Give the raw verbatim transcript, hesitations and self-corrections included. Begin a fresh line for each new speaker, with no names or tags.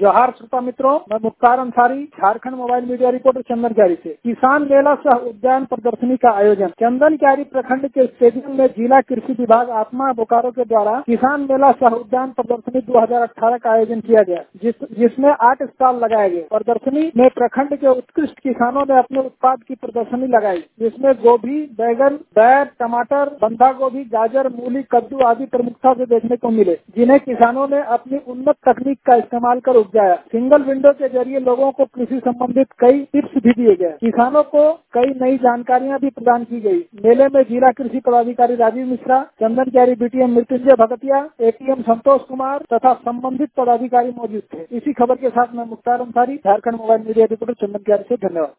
जोहार श्रोता मित्रों, मैं Mukhtar Ansari, Jharkhand mobile media reporter Chandan Kyari से। किसान मेला सह उद्यान प्रदर्शनी का आयोजन चंदन क्यारी प्रखंड के स्टेडियम में जिला कृषि विभाग आत्मा बोकारो के द्वारा किसान मेला सह उद्यान प्रदर्शनी दो हजार अठारह का आयोजन किया गया, जिस, जिसमें आठ स्टॉल लगाए गए। प्रदर्शनी में प्रखंड के उत्कृष्ट किसानों ने अपने उत्पाद की प्रदर्शनी लगाई, जिसमें गोभी, बैगन, बैर, टमाटर, बंधा गोभी, गाजर, मूली, कद्दू आदि प्रमुखता से देखने को मिले, जिन्हें किसानों ने अपनी उन्नत तकनीक का इस्तेमाल कर उपजाया। सिंगल विंडो के जरिए लोगों को कृषि संबंधित कई टिप्स भी दिए गए। किसानों को कई नई जानकारियां भी प्रदान की गई। मेले में जिला कृषि पदाधिकारी राजीव मिश्रा, चंदन क्यारी बीटीएम मृत्युंजय भगतिया, एटीएम संतोष कुमार तथा संबंधित पदाधिकारी मौजूद थे। इसी खबर के साथ मैं Mukhtar Ansari, Jharkhand mobile media reporter Chandan Kyari से। धन्यवाद।